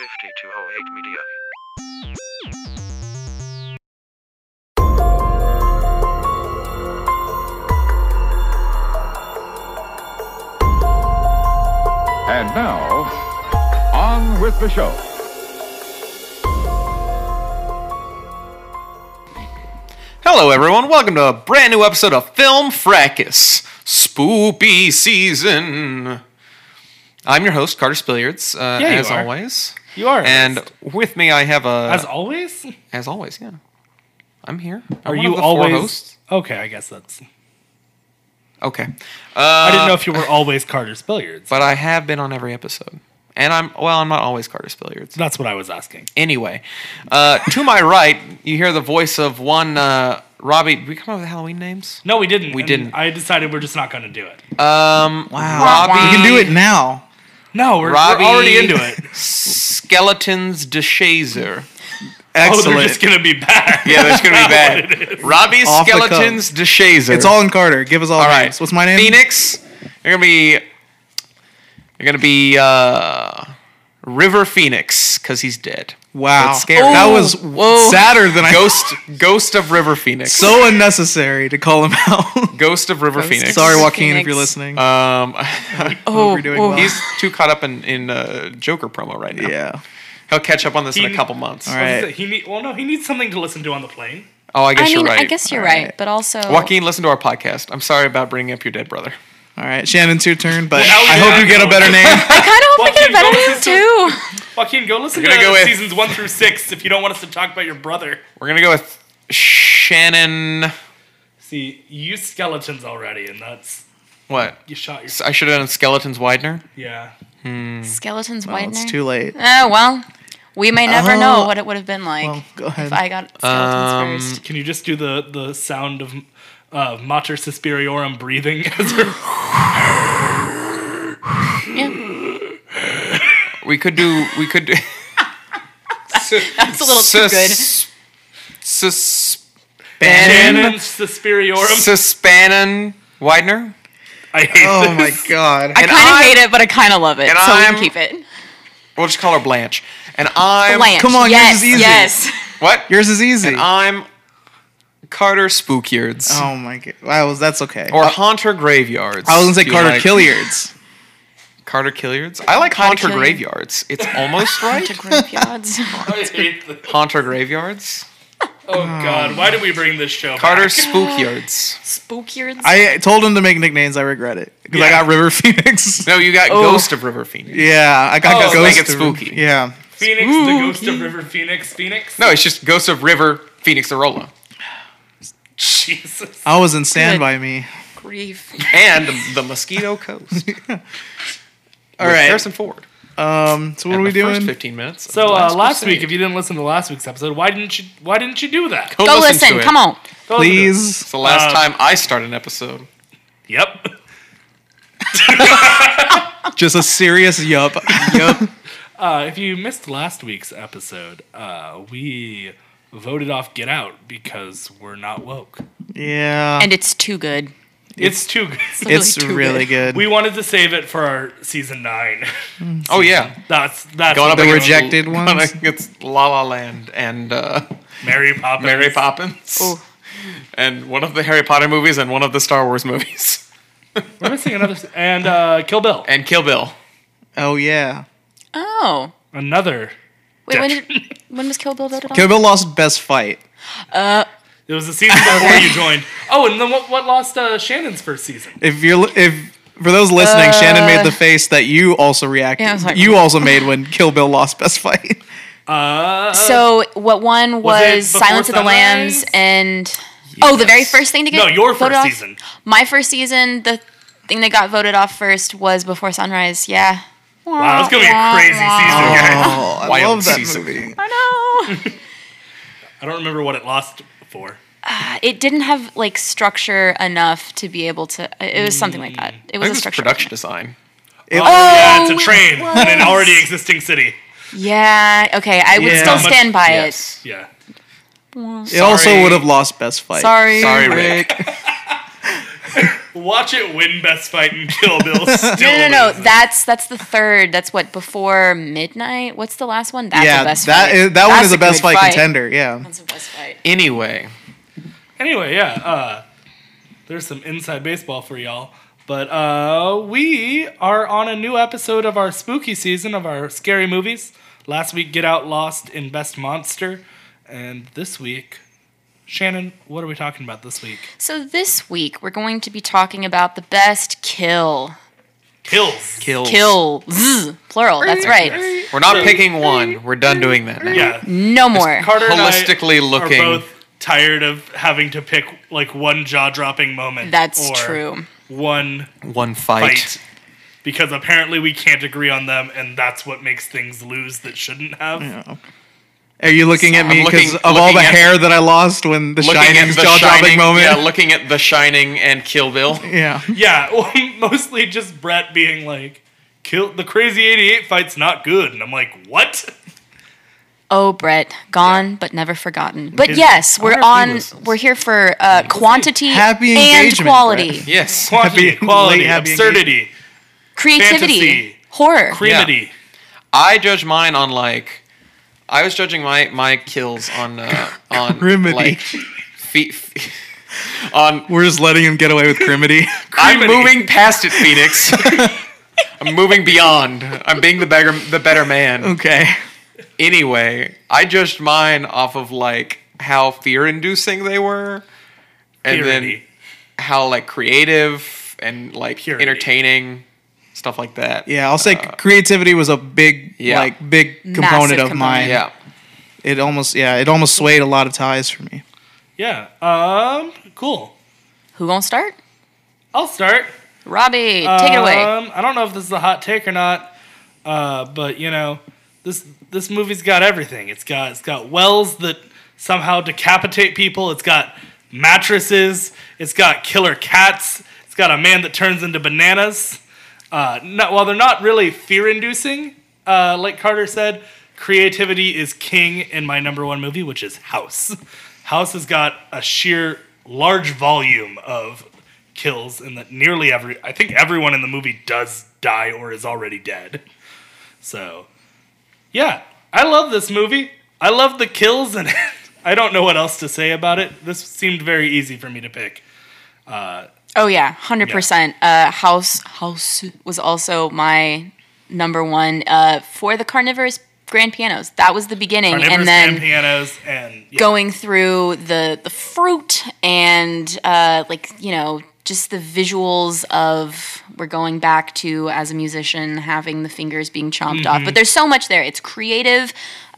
5208 Media. And now, on with the show. Hello, everyone. Welcome to a brand new episode of Film Fracas, Spoopy Season. I'm your host, Carter Spilliards, as always. You are. And with me, I have a... As always? As always, yeah. I'm here. Are I'm one you of the always... four hosts. Okay, I guess that's... Okay. I didn't know if you were always Carter Spilliards. But I have been on every episode. And I'm not always Carter Spilliards. That's what I was asking. Anyway, to my right, you hear the voice of one Robbie. Did we come up with Halloween names? No, we didn't. We didn't. I decided we're just not going to do it. Wow. Robbie. You can do it now. No, we're Robbie already into it. Skeletons de Shazer. Excellent. Oh, they're just going to be bad. Yeah, that's going to be bad. Robbie Off the Skeletons de Shazer. It's all in Carter. Give us all right. names. What's my name? Phoenix. You're going to be River Phoenix, because he's dead. Wow. That's scary. That was sadder than I... Ghost of River Phoenix. So unnecessary to call him out. Ghost of River Phoenix. Sorry, Joaquin, if Phoenix. you're listening. Oh, you're doing well. He's too caught up in Joker promo right now. Yeah. He'll catch up on this in a couple months. All right. He needs something to listen to on the plane. Oh, I guess you're right. I guess you're Alright. right, but also Joaquin, listen to our podcast. I'm sorry about bringing up your dead brother. All right. Shannon, it's your turn, but Well, I hope you get a better name. I kind of hope I get a better Joaquin, name too. Joaquin, go listen We're to gonna go with- seasons 1 through 6 if you don't want us to talk about your brother. We're going to go with Shannon... See, you used skeletons already, and that's... What? You shot your... I should have done Skeletons Widener. Yeah. Skeletons Well, Widener. it's too late. Oh well, we may never Oh. know what it would have been like Well, go ahead. if I got skeletons first. Can you just do the sound of Mater Suspiriorum breathing as her... Yeah, We could do... that's a little too good. Shannon Suspiriorum. Suspannon Widener. I hate Oh, this. my God. I kind of hate it, but I kind of love it, and so we I'm- can keep it. We'll just call her Blanche. And I'm... Blanche. Come on, yours yes, is easy. yes. What? Yours is easy. And I'm Carter Spookyards. Oh, my God. Wow, that's okay. Or Haunter Graveyards. I was going to say Do you Carter like Killiards. Carter Killiards? I like Carter Haunter Killiard. Graveyards. It's almost right. To graveyards. I hate this. Haunter Graveyards. Oh, God. Why did we bring this show Carter back? Spookyards. Spookyards. I told him to make nicknames. I regret it. Because I Yeah. got River Phoenix. No, you got Ghost of River Phoenix. Yeah, I got Oh, Ghost make it of- spooky. Yeah. Phoenix, the ghost of River Phoenix. Phoenix? No, it's just Ghost of River Phoenix Arola. Jesus. I was in Stand By Me. Grief. And the Mosquito Coast. All right. Harrison Ford. So what are we doing? First 15 minutes. of So The last Crusade. week, if you didn't listen to last week's episode, why didn't you do that? Go to listen. it. Come on. Go listen to it. Please. It's the last time I start an episode. Yep. Just a serious yup. Yup. If you missed last week's episode, we voted off Get Out because we're not woke. Yeah. And it's too good. It's too good. It's too really good. We wanted to save it for our season 9. Oh, yeah. That's Going what up The we're against- doing. rejected going ones. against La La Land and Mary Poppins. Mary Poppins. And one of the Harry Potter movies and one of the Star Wars movies. We're missing another. And Kill Bill. And Kill Bill. Oh, yeah. Oh. Another. Wait, when was Kill Bill voted on? Kill Bill lost Best Fight. It was the season before you joined. Oh, and then what lost Shannon's first season? If for those listening, Shannon made the face that you also reacted. Yeah, I was like- you also made when Kill Bill lost Best Fight. So what one Was it was Before Silence of the Lambs Sunrise? and oh, the very first thing to get No, your voted first off? season. My first season, the thing that got voted off first was Before Sunrise. Yeah. Wow, it's gonna be a crazy season, guys. Oh, I Wild love that season. movie. I know. I don't remember what it lost for. It didn't have like structure enough to be able to. It was something like that. It I was think a it's structure. production design. Yeah, it's a train in an already existing city. Yeah. Okay. I would Yeah. still Not much- stand by Yes. Yeah. It also would have lost Best Fight. Sorry, Sorry, Rick. Watch it win Best Fight and Kill Bill. Still No. loses. That's the third. That's what, Before Midnight. What's the last one? That's yeah, the best that fight. is, that That's one is a good best fight contender. Yeah. That's a best fight. Anyway, Anyway, there's some inside baseball for y'all. But we are on a new episode of our spooky season of our scary movies. Last week, Get Out lost in Best Monster. And this week, Shannon, what are we talking about this week? So this week, we're going to be talking about the best kills. Kills. Kills. Plural, that's right. we're not picking one. We're done doing that now. Yeah. No more. Carter and Holistically I looking. are both tired of having to pick like one jaw-dropping moment. That's or true. One One fight. fight. Because apparently we can't agree on them, and that's what makes things lose that shouldn't have. Are you looking at me I'm because looking- of all the looking at- hair that I lost when The Looking at Shining's The jaw-dropping Shining, moment? yeah, looking at The Shining and Kill Bill. Yeah. Yeah, well, mostly just Brett being like, "Kill the Crazy 88 fight's not good," and I'm like, "What?" Oh, Brett, gone but never forgotten. But His- yes, we're wonder if he on. listens. We're here for quantity Happy and engagement, quality, Brett. Yes. Quantity, Happy- quality, late happy absurdity, creativity, fantasy. horror. creamity. I judge mine on like. I was judging my kills on Criminy. like on. We're just letting him get away with criminy. I'm Criminy. moving past it, Phoenix. I'm moving beyond. I'm being the better man. Okay. Anyway, I judged mine off of like how fear-inducing they were, and Purity. then how like creative and like Purity. entertaining, stuff like that. Yeah, I'll say creativity was a big, Yeah. big component Massive of mine. component. Yeah. It almost swayed a lot of ties for me. Yeah. Cool. Who gonna start? I'll start. Robbie, take it away. I don't know if this is a hot take or not, but you know, this movie's got everything. It's got wells that somehow decapitate people. It's got mattresses. It's got killer cats. It's got a man that turns into bananas. While they're not really fear-inducing, like Carter said, creativity is king in my number one movie, which is House. House has got a sheer large volume of kills, and that I think everyone in the movie does die or is already dead. So, yeah, I love this movie. I love the kills, and I don't know what else to say about it. This seemed very easy for me to pick. Oh yeah, 100%. House was also my number one for the Carnivorous Grand Pianos. That was the beginning, Carnivorous and then Grand Pianos and yeah. going through the fruit and just the visuals of we're going back to, as a musician, having the fingers being chomped off. But there's so much there. It's creative.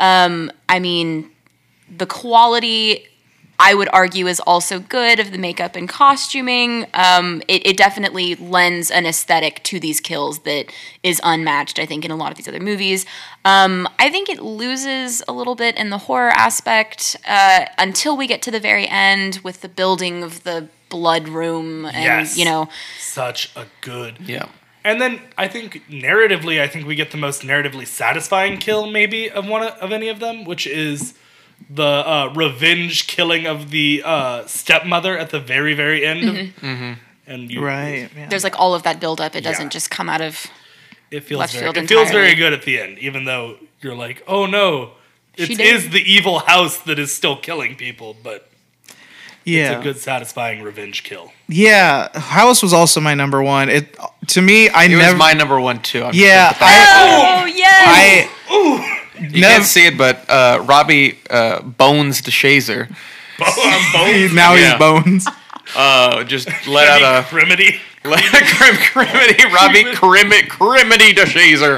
I mean, the quality, I would argue, is also good of the makeup and costuming. It definitely lends an aesthetic to these kills that is unmatched, I think, in a lot of these other movies. I think it loses a little bit in the horror aspect until we get to the very end with the building of the blood room and, Yes. Such a good... Yeah. And then I think narratively, we get the most narratively satisfying kill maybe of any of them, which is the revenge killing of the stepmother at the very, very end. And you, Right. Yeah. There's like all of that buildup. It doesn't Yeah. just come out of... It feels left very, field it feels very entirely. good at the end, even though you're like, oh no, it She is did. the evil house that is still killing people, but Yeah. it's a good, satisfying revenge kill. Yeah. House was also my number one. It to me, I It never. was my number one too. I'm yeah. just gonna put that- Oh, yes! you can't see it, but Robbie Bones DeShazer Now Yeah. he's bones. just let out a Criminy. criminy Robbie criminy DeShazer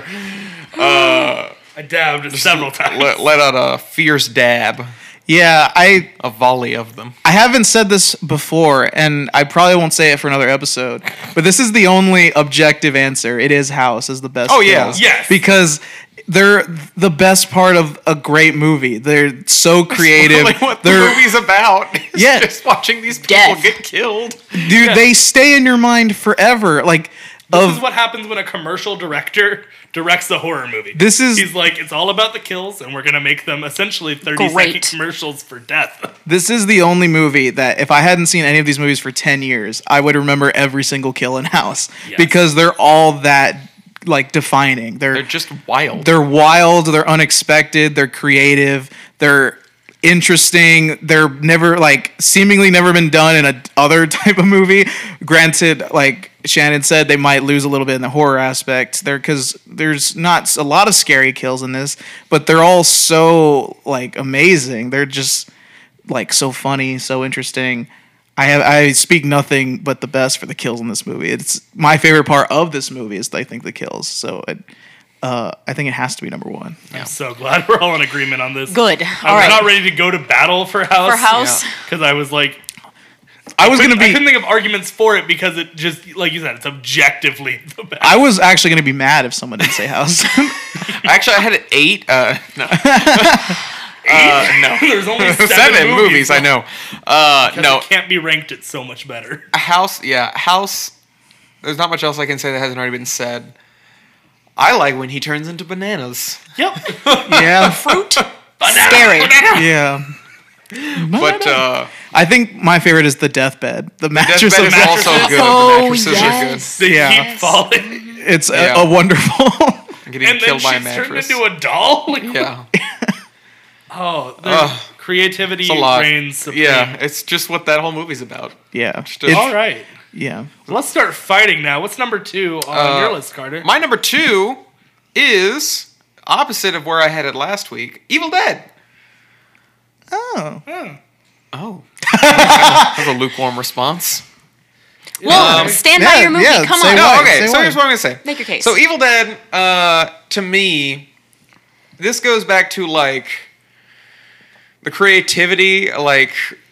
I dabbed several times. let out a fierce dab, Yeah. a volley of them. I haven't said this before, and I probably won't say it for another episode, but this is the only objective answer. It is House is the best. Oh, yeah. kills. Yes. Because they're the best part of a great movie. They're so creative. Like what the They're movie's about. Is Yeah. just watching these people Death. get killed. dude. They stay in your mind forever. Like This is what happens when a commercial director directs a horror movie. He's like, it's all about the kills, and we're gonna make them essentially 30-second commercials for death. This is the only movie that if I hadn't seen any of these movies for 10 years, I would remember every single kill in House because they're all that like defining. They're just wild. They're wild. They're unexpected. They're creative. They're interesting. They're never like seemingly never been done in a other type of movie. Granted, like Shannon said, they might lose a little bit in the horror aspect there because there's not a lot of scary kills in this, but they're all so like amazing. They're just like so funny, so interesting. I speak nothing but the best for the kills in this movie. It's my favorite part of this movie is I think the kills. So I think it has to be number one. I'm so glad we're all in agreement on this. Good. I was not ready to go to battle for House. For House? Because I was like, I couldn't think of arguments for it because it just, like you said, it's objectively the best. I was actually going to be mad if someone didn't say House. Actually, I had it 8. No. No. There's only 7 movies. I know. No, it can't be ranked at so much better. House. There's not much else I can say that hasn't already been said. I like when he turns into bananas. Yep. Yeah. Fruit. Banana, Scary. banana. Yeah. But I think my favorite is the deathbed. The mattress Deathbed of is also good. Oh, The mattresses yes. are They Yeah. keep falling. It's Yeah. a wonderful. good. Getting And then killed she's by a turned mattress. into a doll. Like, Yeah. Oh, creativity It's a lot. reigns supreme. Yeah, it's just what that whole movie's about. Yeah. Just a- All right. Yeah. Let's start fighting now. What's number 2 on your list, Carter? My number 2 is opposite of where I had it last week. Evil Dead. Oh. Oh. That's a lukewarm response. Well, stand by your movie. yeah, Come say on. what? No, okay, Say so what? here's what I'm going to say. Make your case. So Evil Dead, to me, this goes back to, like, the creativity, like,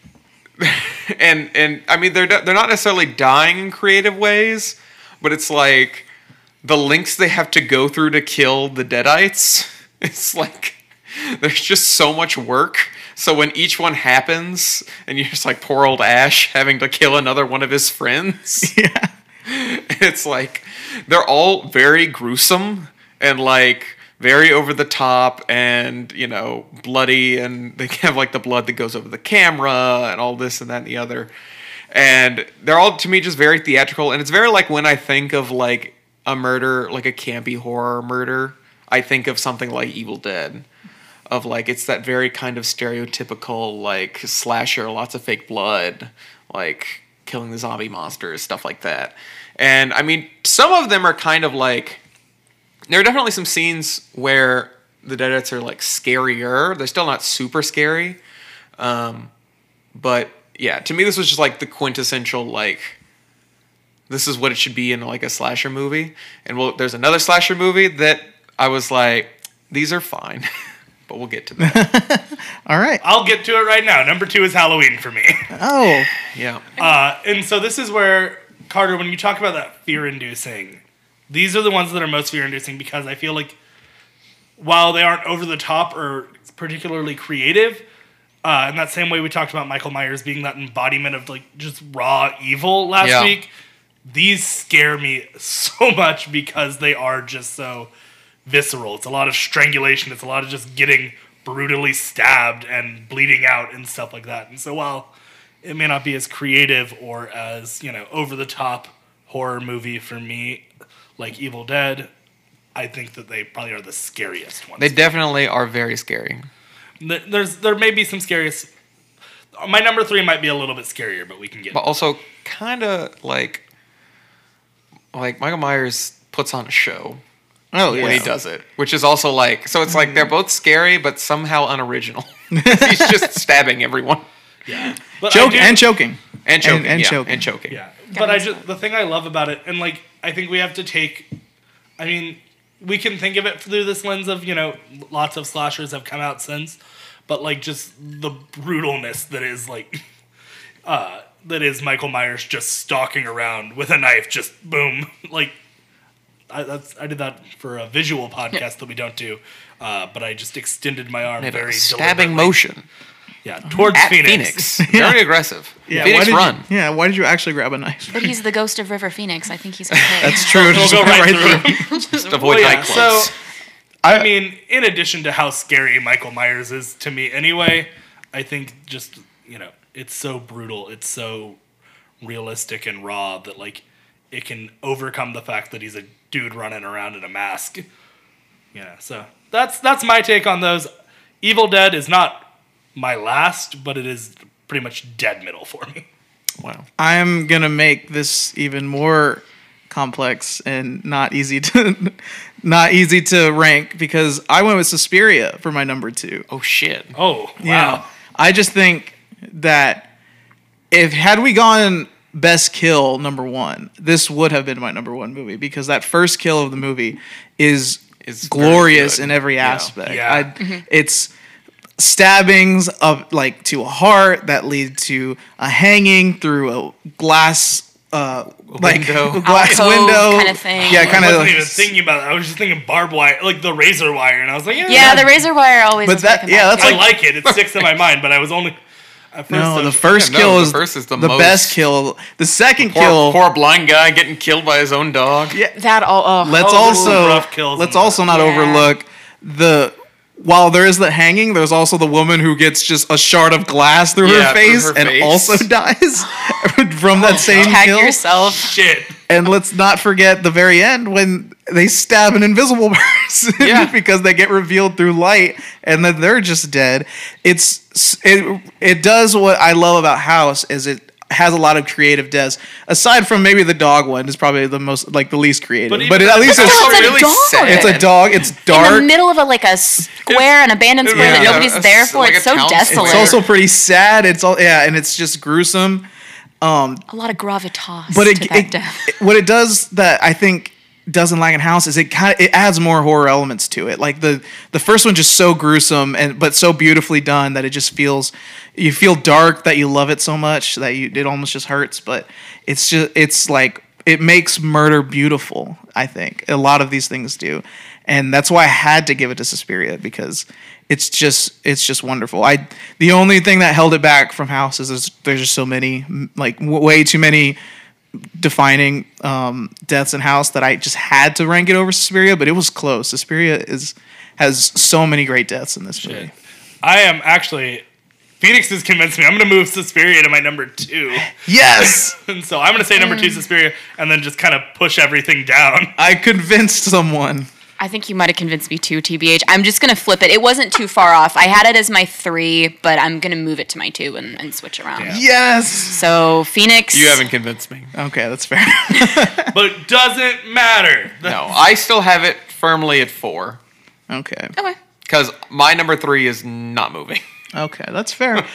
and I mean, they're not necessarily dying in creative ways, but it's like the lengths they have to go through to kill the Deadites. It's like, there's just so much work. So when each one happens, and you're just like poor old Ash having to kill another one of his friends. Yeah. It's like they're all very gruesome and like very over the top and, you know, bloody, and they have like the blood that goes over the camera and all this and that and the other. And they're all, to me, just very theatrical. And it's very like when I think of like a murder, like a campy horror murder, I think of something like Evil Dead. Of like, it's that very kind of stereotypical like slasher, lots of fake blood, like killing the zombie monsters, stuff like that. And I mean, some of them are kind of like, there are definitely some scenes where the Deadites are like scarier. They're still not super scary. But yeah, to me, this was just like the quintessential, like, this is what it should be in like a slasher movie. And well, there's another slasher movie that I was like, these are fine. But we'll get to that. All right. I'll get to it right now. Number 2 is Halloween for me. Oh. Yeah. And so this is where, Carter, when you talk about that fear-inducing, these are the ones that are most fear-inducing because I feel like while they aren't over the top or particularly creative, in that same way we talked about Michael Myers being that embodiment of like just raw evil last week, these scare me so much because they are just so visceral. It's a lot of strangulation. It's a lot of just getting brutally stabbed and bleeding out and stuff like that. And so while it may not be as creative or as, you know, over the top horror movie for me, like Evil Dead, I think that they probably are the scariest ones. They definitely are very scary. There may be some scariest. My number 3 might be a little bit scarier, but we can get. But also kind of like Michael Myers puts on a show. Oh, yeah. When he does it, which is also like, so it's like they're both scary but somehow unoriginal. He's just stabbing everyone Yeah, but Choking and choking. and choking, And yeah, choking. and choking. Yeah, but the thing I love about it, and like I think we have to take, I mean, we can think of it through this lens of, you know, lots of slashers have come out since, but like just the brutalness that is like, that is Michael Myers just stalking around with a knife, just boom, like. I did that for a visual podcast that we don't do, but I just extended my arm very Stabbing deliberately. motion. Yeah, towards At Phoenix. Very aggressive. Yeah, Phoenix why run. why did you actually grab a knife? But he's the ghost of River Phoenix. I think he's okay. That's true. We'll Just go went right through. through. Just avoid Well, yeah, nightclubs. so I mean, in addition to how scary Michael Myers is to me anyway, I think just, it's so brutal, it's so realistic and raw that like it can overcome the fact that he's a dude running around in a mask. So that's my take on those. Evil Dead is not my last, but it is pretty much dead middle for me. Wow. I'm gonna make this even more complex and not easy to rank because I went with Suspiria for my number 2. Oh shit. Oh, wow. Yeah. I just think that had we gone best kill number 1, this would have been my number 1 movie because that first kill of the movie is It's glorious very good. in every Yeah. aspect. Yeah. It's stabbings of like to a heart that lead to a hanging through a glass Window. glass Alcove window kind of thing. Yeah, I kind wasn't of. even thinking about it. I was just thinking barbed wire, like the razor wire, and I was like, Yeah, the razor wire always. But is what I that- come yeah, back that's to. I like it. It sticks in my mind, but I was only. At first I No, the was- first Yeah, no, kill the is first is the the most- best kill. The second Poor, kill. poor blind guy getting killed by his own dog. Yeah, that all. Oh, let's Oh, also rough kills let's in also not Yeah. overlook while there is the hanging, there's also the woman who gets just a shard of glass through Yeah, her through face her and face. also dies from that same tag kill. yourself. shit. And let's not forget the very end when they stab an invisible person Yeah. because they get revealed through light and then they're just dead. It does what I love about House is it has a lot of creative deaths. Aside from maybe the dog one is probably the least creative. But But, even at least Still, it's, it's a really dog. sad. it's a dog. It's In the dark. middle of a square, an abandoned square that Yeah, nobody's a- there for. like It's a so town desolate. It's also pretty sad. And it's just gruesome. a lot of gravitas But to that death. what it does that I think doesn't lack in House is it adds more horror elements to it. Like the first one just so gruesome but so beautifully done that it just you feel dark that you love it so much that it almost just hurts. But it's like it makes murder beautiful. I think a lot of these things do, and that's why I had to give it to Suspiria because it's just wonderful. The only thing that held it back from House is there's just so many, like way too many defining deaths in House that I just had to rank it over Suspiria, but it was close. Suspiria has so many great deaths in this movie. I am actually. Phoenix has convinced me. I'm going to move Suspiria to my number 2. Yes, And so I'm going to say number 2 Suspiria and then just kind of push everything down. I convinced someone. I think you might have convinced me too, TBH. I'm just going to flip it. It wasn't too far off. I had it as my 3, but I'm going to move it to my 2 and switch around. Yeah. Yes. So, Phoenix. You haven't convinced me. Okay, that's fair. But it doesn't matter. No, I still have it firmly at 4 Okay. Okay. because my number 3 is not moving. Okay, that's fair.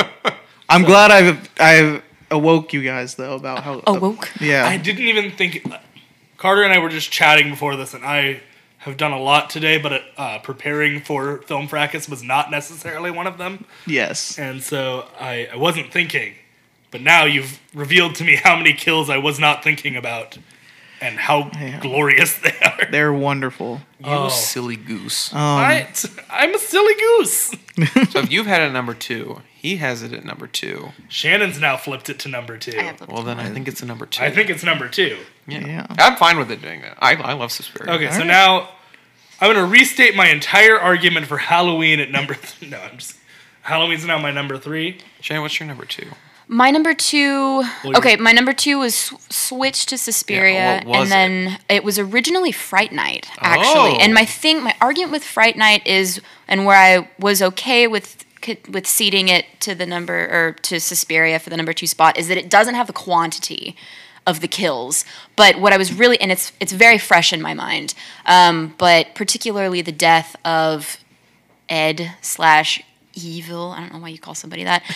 I'm glad I've awoke you guys though about how Awoke? Yeah. I didn't even think. Carter and I were just chatting before this, and I have done a lot today, but preparing for Film Fracas was not necessarily one of them. Yes. And so I wasn't thinking. But now you've revealed to me how many kills I was not thinking about and how glorious they are. They're wonderful. You silly goose. I'm a silly goose. So if you've had it at number 2, he has it at number 2. Shannon's now flipped it to number 2. I have the Well, then I think it's a number 2. I think it's number 2. Yeah. I'm fine with it doing that. I love Suspiria. Okay, so now I'm going to restate my entire argument for Halloween at number... No, I'm just... Halloween's now my number 3. Shane, what's your number 2? My number 2. Well, Okay, my number 2 was switched to Suspiria, Yeah, what was and then it was originally Fright Night, actually. Oh. And my argument with Fright Night is, and where I was okay with seating it to the number or to Suspiria for the number 2 spot, is that it doesn't have the quantity of the kills. But what I was really, and it's very fresh in my mind, but particularly the death of Ed/Evil. I don't know why you call somebody that.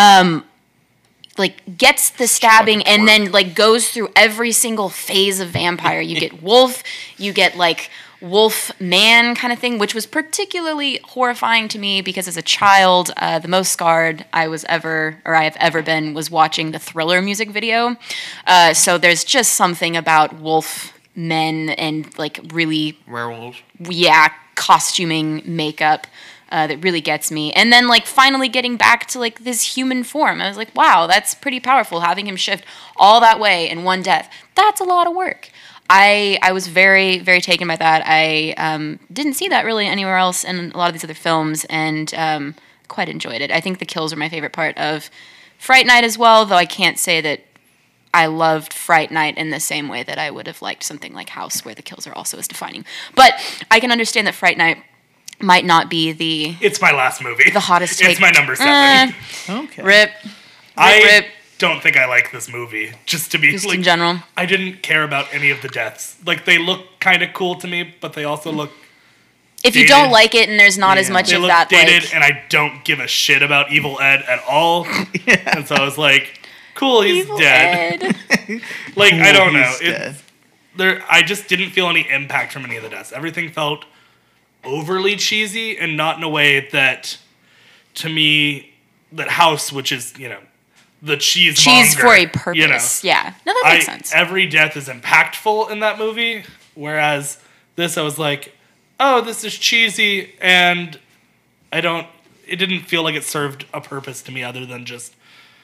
Like gets the stabbing and then like goes through every single phase of vampire. You get wolf, you get like wolf man kind of thing, which was particularly horrifying to me because as a child, the most scarred I have ever been was watching the Thriller music video. So there's just something about wolf men and like really Werewolves. costuming, makeup, that really gets me. And then like finally getting back to like this human form. I was like, wow, that's pretty powerful, having him shift all that way in one death. That's a lot of work. I was very, very taken by that. I didn't see that really anywhere else in a lot of these other films, and quite enjoyed it. I think the kills were my favorite part of Fright Night as well, though I can't say that I loved Fright Night in the same way that I would have liked something like House, where the kills are also as defining. But I can understand that Fright Night might not be It's my last movie. the hottest take. It's my number 7. Okay. Rip. I don't think I like this movie. Just In general. I didn't care about any of the deaths. Like, they look kind of cool to me, but they also look If you dated. don't like it and there's not as much They of look that, dated, like, and I don't give a shit about Evil Ed at all. And so I was like, cool, he's Evil dead. Ed. Like, I don't know. He's dead. I just didn't feel any impact from any of the deaths. Everything felt overly cheesy, and not in a way that, to me, that House, which is, the cheese for a purpose. Yeah. No, that makes sense. Every death is impactful in that movie, whereas this, I was like, oh, this is cheesy, and it didn't feel like it served a purpose to me other than just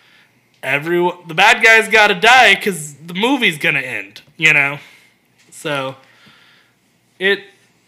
the bad guy's got to die because the movie's gonna end, So it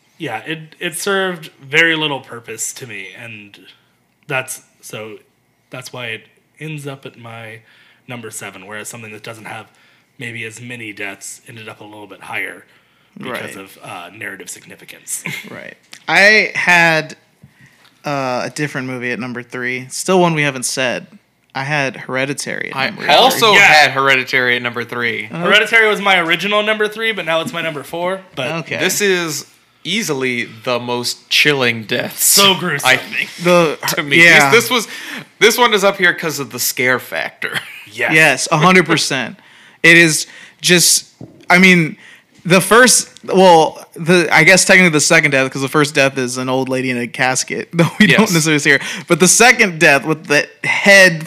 served very little purpose to me, and that's why it ends up at my number 7, whereas something that doesn't have maybe as many deaths ended up a little bit higher because of narrative significance. Right. I had a different movie at number 3. Still one we haven't said. I had Hereditary at number I also Yeah. had Hereditary at number 3. Hereditary was my original number 3, but now it's my number 4. But Okay. This is easily the most chilling deaths. So gruesome. I think. To me, Yeah. this one is up here because of the scare factor. Yes, 100%. It is just, I mean, I guess technically the second death, because the first death is an old lady in a casket, though we don't Yes. necessarily see her. But the second death with the head,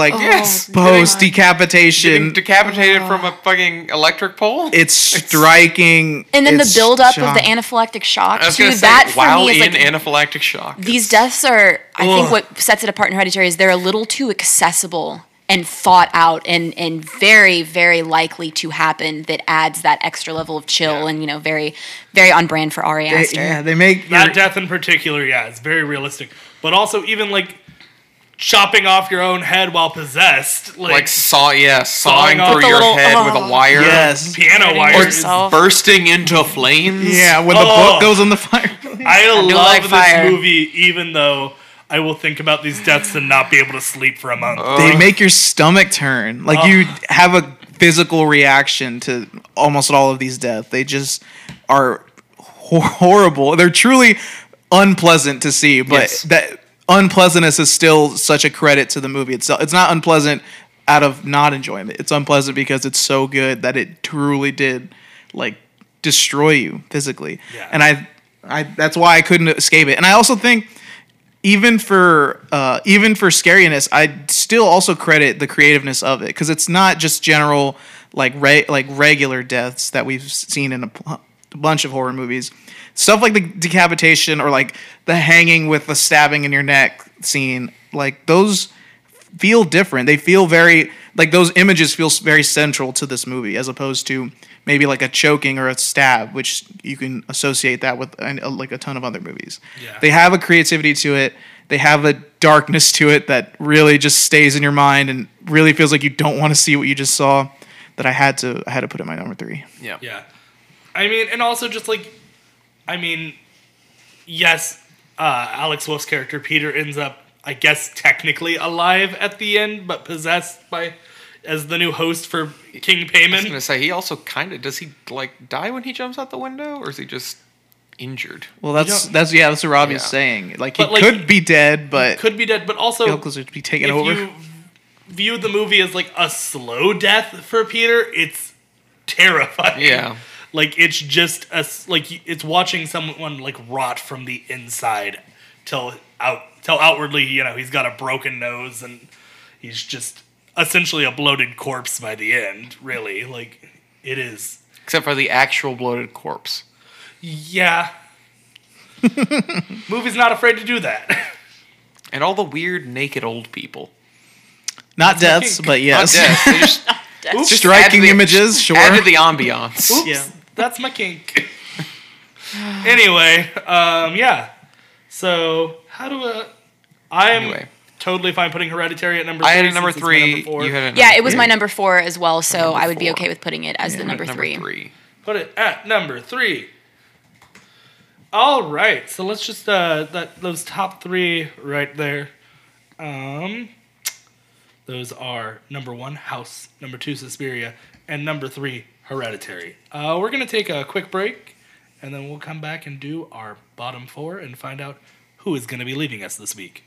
Yes. post decapitation, Getting decapitated from a fucking electric pole. it's striking. And then the It's build-up of the shocking. anaphylactic shock, I was too. gonna say, That for while me is in like anaphylactic shock. these deaths are. I think what sets it apart in Hereditary is they're a little too accessible and thought out and very, very likely to happen. That adds that extra level of chill and very, very on brand for Ari Aster. They make that death in particular, it's very realistic. But also even like chopping off your own head while possessed, Like sawing off through the your little- head with a wire. Yes. piano Or wires. yourself. Bursting into flames. Yeah, when the book goes on the fire. I do love like this fire. movie, even though I will think about these deaths and not be able to sleep for a month. They make your stomach turn. Like you have a physical reaction to almost all of these deaths. They just are horrible. They're truly unpleasant to see, but Yes. that unpleasantness is still such a credit to the movie itself. It's not unpleasant out of not enjoyment. It's unpleasant because it's so good that it truly did like destroy you physically. Yeah. And I that's why I couldn't escape it. And I also think even for scariness, I still also credit the creativeness of it, because it's not just general like regular deaths that we've seen in a bunch of horror movies. Stuff like the decapitation or like the hanging with the stabbing in your neck scene, like those feel different. They feel very like those images feel very central to this movie, as opposed to maybe like a choking or a stab, which you can associate that with like a ton of other movies. Yeah. They have a creativity to it. They have a darkness to it that really just stays in your mind and really feels like you don't want to see what you just saw. That I had to put in my number 3. Yeah. Yeah. I mean, and also just like, yes, Alex Wolff's character, Peter, ends up, I guess, technically alive at the end, but possessed as the new host for King I was Payman. gonna say he also does he like die when he jumps out the window, or is he just injured? Well, that's what Robbie's Yeah. saying. Like But, he like, could be dead, but Could be dead, but also, he'll closer to be taken if over. you view the movie as like a slow death for Peter, it's terrifying. Yeah. Like it's just it's watching someone like rot from the inside till outwardly, he's got a broken nose and he's just essentially a bloated corpse by the end, really. Like it is. Except for the actual bloated corpse. Yeah. Movie's not afraid to do that. And all the weird naked old people. Not That's my deaths, kink. but yes. Not death. They just Oops. Just Striking add to the- images, sure. Add to the ambiance. Oops, Yeah. that's my kink. Anyway, yeah. So how do I am Anyway. totally fine putting Hereditary at number 3. I had a number since it's my 3. number 4. You had a number Yeah, it was 3. my number 4 as well, so Number I would be 4. okay with putting it as the number Number 3. 3. Put it at number 3. All right, so let's just those top 3 right there. Those are number 1, House, number 2, Suspiria, and number 3, Hereditary. We're gonna take a quick break, and then we'll come back and do our bottom 4 and find out who is gonna be leaving us this week.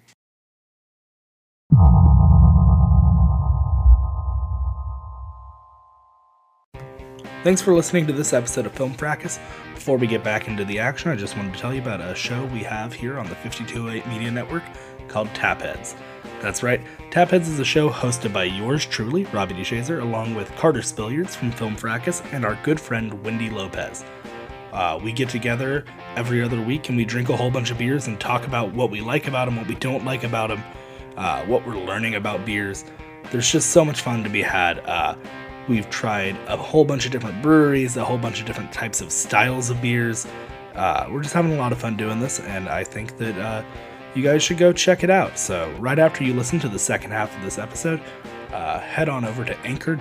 Thanks for listening to this episode of Film Fracas. Before we get back into the action, I just wanted to tell you about a show we have here on the 528 Media Network called Tapheads. That's right, Tapheads is a show hosted by yours truly, Robbie DeShazer, along with Carter Spilliards from Film Fracas and our good friend Wendy Lopez. We get together every other week and we drink a whole bunch of beers and talk about what we like about them, what we don't like about them, what we're learning about beers. There's just so much fun to be had. We've tried a whole bunch of different breweries, a whole bunch of different types of styles of beers. We're just having a lot of fun doing this, and I think that you guys should go check it out. So right after you listen to the second half of this episode, head on over to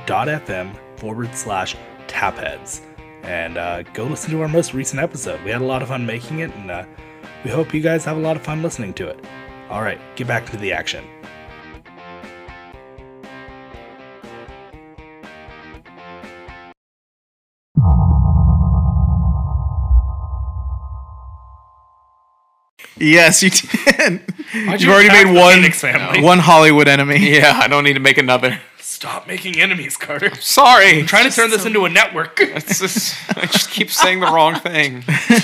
anchor.fm/tapheads and go listen to our most recent episode. We had a lot of fun making it, and we hope you guys have a lot of fun listening to it. All right, get back to the action. Yes, you did. Why'd You've you already attack made the one Phoenix family? one Hollywood enemy. Yeah, I don't need to make another. Stop making enemies, Carter. Sorry. Trying to turn this into a network. It's just, I just keep saying the wrong thing.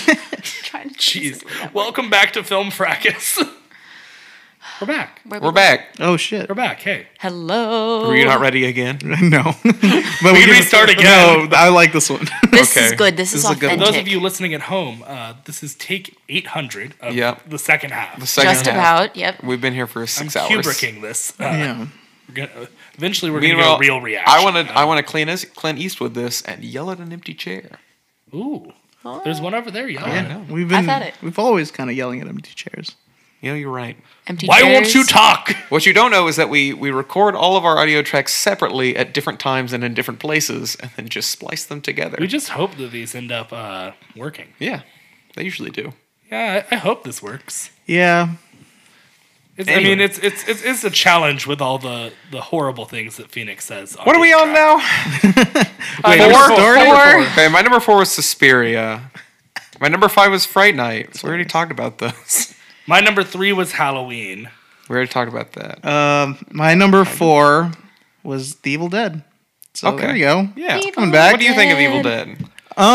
Jeez. Welcome back to Film Fracas. We're back. We're back. Oh shit. We're back. Hey. Hello. Were you not ready again? No. But We can restart again. No, I like this one. This Okay. is good. This is is a good one. authentic. For those of you listening at home, this is take 800 of Yep. the second half. The second Just half. about. Yep. We've been here for I'm 6 hours. Kubricking this. Yeah. Eventually, we're going to Meanwhile, get a real reaction. I want to Clint Eastwood this and yell at an empty chair. Ooh. There's one over there yelling. I know. I've had it. We've always kind of yelling at empty chairs. You know, you're right. Empty Why won't chairs. you talk? What you don't know is that we record all of our audio tracks separately at different times and in different places, and then just splice them together. We just hope that these end up working. Yeah, they usually do. Yeah, I hope this works. Yeah. I Anyway. mean, it's a challenge with all the horrible things that Phoenix says. What are we this on track. now? Wait, Four? we're starting? Four. Okay, my number 4 was Suspiria. My number 5 was Fright Night. So we already talked about those. My number 3 was Halloween. We already talked about that. My number 4 was The Evil Dead. So Okay. there you go. Yeah. Evil Coming back. What do you think of Evil Dead?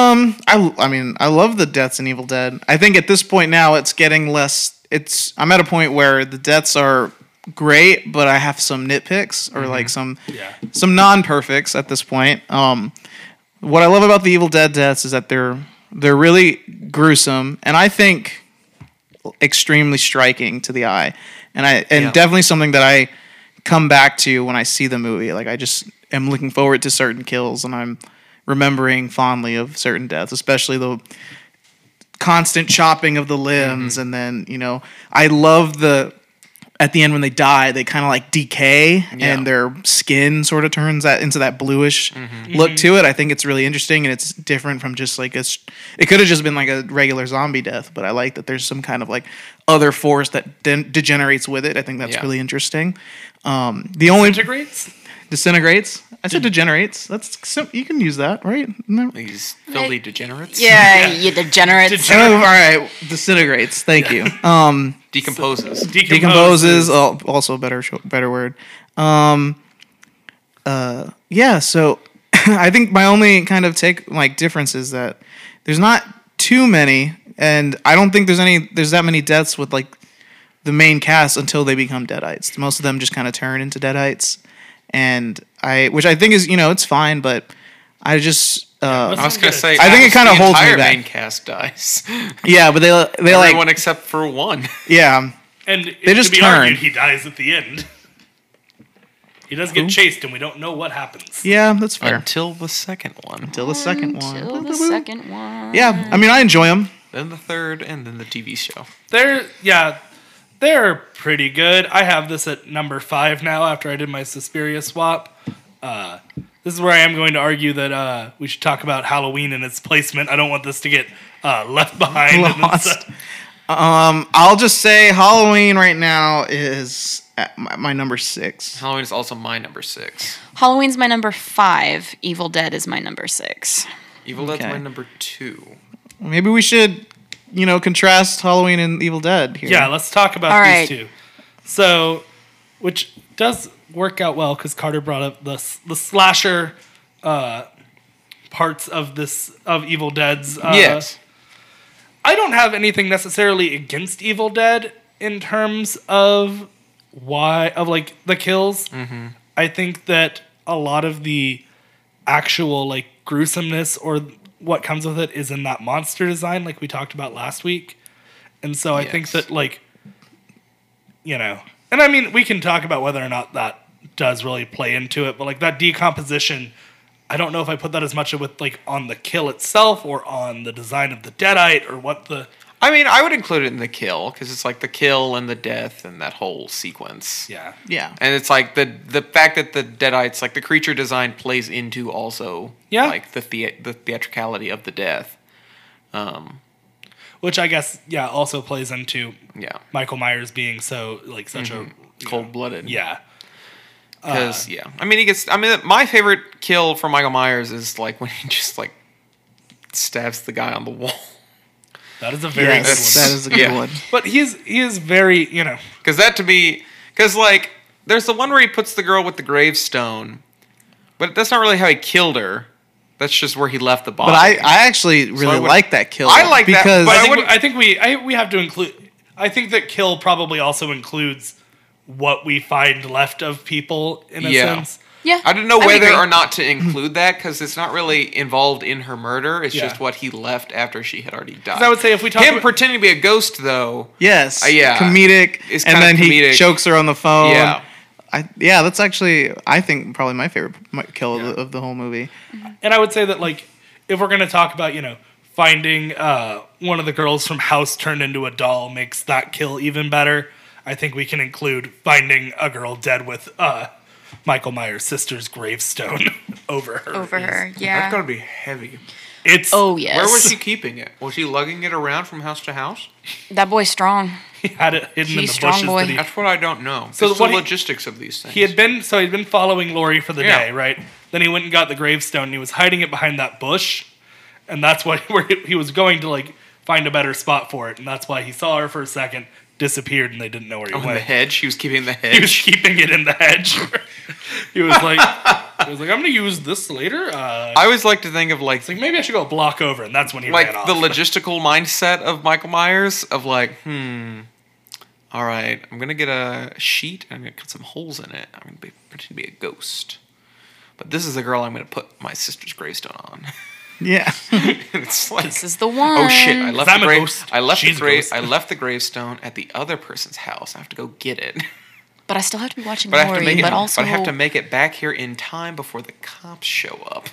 I mean, I love the deaths in Evil Dead. I think at this point now it's getting less. I'm at a point where the deaths are great, but I have some nitpicks or like some non-perfects at this point. What I love about the Evil Dead deaths is that they're really gruesome, and I think extremely striking to the eye, and Yeah. definitely something that I come back to when I see the movie. Like I just am looking forward to certain kills, and I'm remembering fondly of certain deaths, especially the constant chopping of the limbs, and then I love at the end when they die, they kind of like decay and their skin sort of turns into that bluish look to it. I think it's really interesting, and it's different from just like it could have just been like a regular zombie death, but I like that there's some kind of like other force that degenerates with it. I think that's really interesting. The only Integrates? disintegrates. I said degenerates. You can use that, right? No. These filthy degenerates? Yeah, you degenerates. Oh, all right, disintegrates. Thank you. Decomposes. Decomposes. Also a better word. Yeah. So I think my only kind of difference is that there's not too many, and I don't think there's that many deaths with like the main cast until they become Deadites. Most of them just kind of turn into Deadites, and which I think is it's fine, but I just I was gonna say. I think it kinda the holds me entire back. main cast dies. Yeah, but they Everyone like except for one. yeah. And They just to be turn. argued, he dies at the end. He does get chased, and we don't know what happens. Yeah, that's fair. Until the second one. Until the second one. Till the second one. Yeah, I mean, I enjoy them. Then the third, and then the TV show. They're pretty good. I have this at number 5 now after I did my Suspiria swap. This is where I am going to argue that we should talk about Halloween and its placement. I don't want this to get left behind. Lost. I'll just say Halloween right now is at my number 6. Halloween is also my number 6. Halloween's my number 5. Evil Dead is my number 6. Evil Dead's Okay. my number 2. Maybe we should, contrast Halloween and Evil Dead here. Yeah, let's talk about All these right. two. So, which does work out well because Carter brought up the slasher parts of Evil Dead's. Yes. I don't have anything necessarily against Evil Dead in terms of like the kills. Mm-hmm. I think that a lot of the actual like gruesomeness or what comes with it is in that monster design, like we talked about last week. And so I think Yes. that like, and I mean, we can talk about whether or not that does really play into it, but like that decomposition, I don't know if I put that as much with like on the kill itself or on the design of the Deadite or what the. I mean, I would include it in the kill because it's like the kill and the death and that whole sequence. Yeah. Yeah. And it's like the fact that the Deadites, like the creature design, plays into also like the theatricality of the death. Which I guess, also plays into Yeah. Michael Myers being so like such a Cold-blooded. yeah. Because I mean, my favorite kill for Michael Myers is like when he just like stabs the guy on the wall. That is a very good one. Yes, that is a good Yeah. one. But he is very, Because that to me, like there's the one where he puts the girl with the gravestone, but that's not really how he killed her. That's just where he left the body. But I actually really would- like that kill. I like that, because but I think we have to include. I think that kill probably also includes what we find left of people in a Yeah. sense. Yeah. I don't know I would whether agree. or not to include that because it's not really involved in her murder. It's Yeah. just what he left after she had already died. 'Cause I would say if we talk him about, pretending to be a ghost, though. yes, yeah. comedic, It's and kinda then he comedic. chokes her on the phone. Yeah. That's actually I think probably my favorite kill of the whole movie. and I would say that like if we're gonna talk about finding one of the girls from House turned into a doll makes that kill even better. I think we can include finding a girl dead with Michael Myers' sister's gravestone over her. Over her. That's Yeah. gotta be heavy. It's Oh, yes. Where was she keeping it? Was she lugging it around from house to house? That boy's strong. he had it hidden in He's the strong bushes. boy. That That's what I don't know. So It's the what he- logistics of these things. he'd been following Lori for the Yeah. day, right? Then he went and got the gravestone and he was hiding it behind that bush. And that's where he was going to like find a better spot for it. And that's why he saw her for a second, disappeared, and they didn't know where he in the went. hedge. She was keeping the hedge. He was keeping it in the hedge. he was like, I'm gonna use this later. I always like to think of like Maybe I should go a block over, and that's when he like ran off. the logistical mindset of Michael Myers of like, all right, I'm gonna get a sheet and I'm gonna cut some holes in it. I'm gonna pretend to be a ghost. But this is the girl I'm gonna put my sister's gravestone on. Yeah, It's like, This is the one. oh shit! I left I'm the a grave. ghost. I left the She's a grave. ghost. I left the gravestone at the other person's house. I have to go get it. But I still have to be watching But I have to Lori. make it. But also, I have to make it back here in time before the cops show up.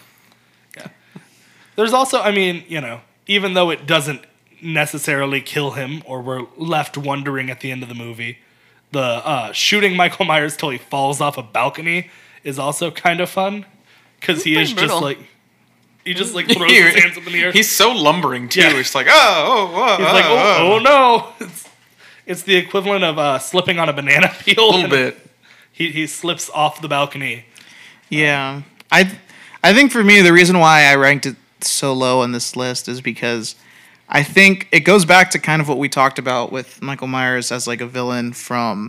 There's also, even though it doesn't necessarily kill him, or we're left wondering at the end of the movie, the shooting Michael Myers till he falls off a balcony is also kind of fun because he is pretty just brutal. like he just like throws his hands up in the air. He's so lumbering too. Yeah. It's like oh, He's like, oh no! It's the equivalent of slipping on a banana peel. a little bit. He slips off the balcony. yeah. I think for me the reason why I ranked it so low on this list is because I think it goes back to kind of what we talked about with Michael Myers as like a villain from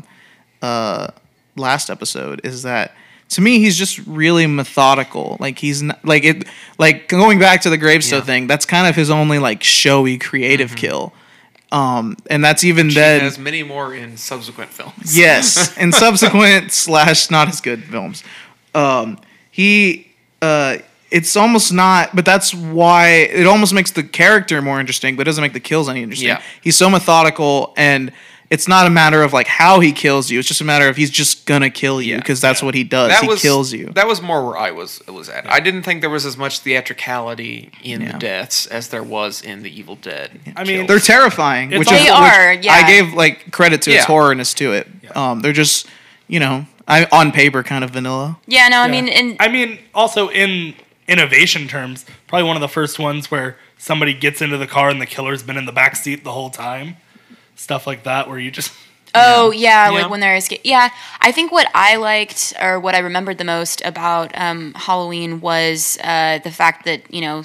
last episode. Is that to me he's just really methodical. Like he's not, like going back to the gravestone thing. That's kind of his only like showy creative kill. And that's even then. Has many more in subsequent films. Yes, in subsequent / not as good films. It's it's almost not, but that's why it almost makes the character more interesting, but it doesn't make the kills any interesting. Yeah. He's so methodical, and it's not a matter of like how he kills you. It's just a matter of he's just gonna kill you because that's what he does. He kills you. That was more where I was at. I didn't think there was as much theatricality in the deaths as there was in the Evil Dead. I mean, They're terrifying. It's Which all- is They are, yeah. I gave like credit to its Yeah. horrorness to it. They're just on paper kind of vanilla. Yeah, no, I Yeah. mean, and I mean, also in innovation terms, probably one of the first ones where somebody gets into the car and the killer's been in the back seat the whole time. Stuff like that, where you just oh yeah, Yeah. like when they're yeah. I think what I liked or what I remembered the most about Halloween was the fact that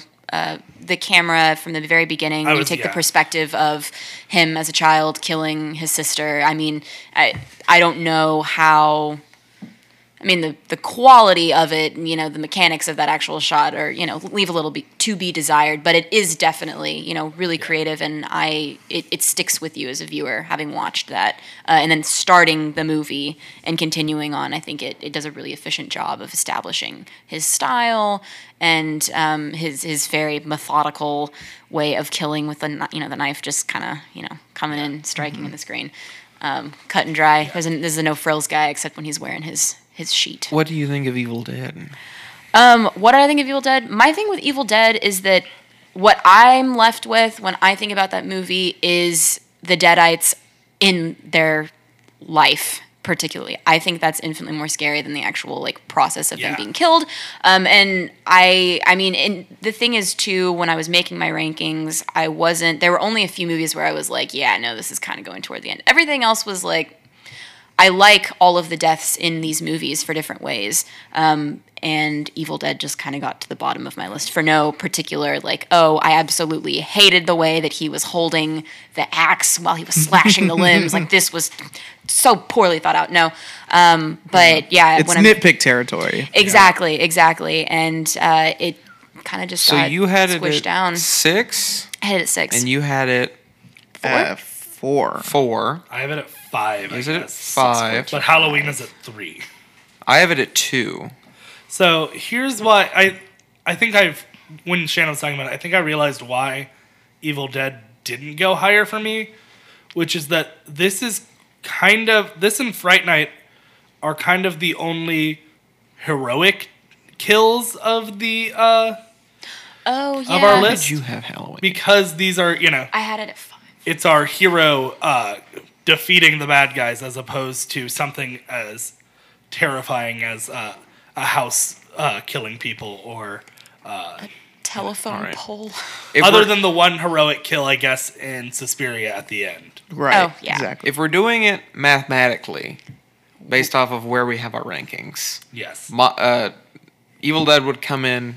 the camera from the very beginning, you take the perspective of him as a child killing his sister. I mean, I don't know how. I mean, the quality of it, the mechanics of that actual shot are, leave a little bit to be desired, but it is definitely, really creative, and it sticks with you as a viewer having watched that. And then starting the movie and continuing on, I think it does a really efficient job of establishing his style and his very methodical way of killing with the knife just kind of, coming in, striking in the screen. Cut and dry. There's a no frills guy except when he's wearing his sheet. What do you think of Evil Dead? What do I think of Evil Dead? My thing with Evil Dead is that what I'm left with when I think about that movie is the Deadites in their life, particularly. I think that's infinitely more scary than the actual process of them being killed. And I mean, and the thing is too, when I was making my rankings, there were only a few movies where I was like, yeah, no, this is kind of going toward the end. Everything else was like, I like all of the deaths in these movies for different ways. And Evil Dead just kind of got to the bottom of my list for no particular, I absolutely hated the way that he was holding the axe while he was slashing the limbs. This was so poorly thought out. No. But yeah. It's nitpick territory. Exactly. And it kind of just So got you had it squished at down. 6? I had it at 6. And you had it 4. 4. I have it at 5. Is I it at guess. 5? But Halloween is at 3. I have it at 2. So here's why I think when Shannon was talking about it, I think I realized why Evil Dead didn't go higher for me, which is that this and Fright Night are kind of the only heroic kills of the Oh, yeah. of our list. Did you have Halloween? Because these are, I had it at 5. it's our hero defeating the bad guys as opposed to something as terrifying as a house killing people or Telephone Alright. pole. other than the one heroic kill, I guess, in Suspiria at the end. Right. Oh, yeah. Exactly. If we're doing it mathematically, based off of where we have our rankings, Yes. Evil Dead would come in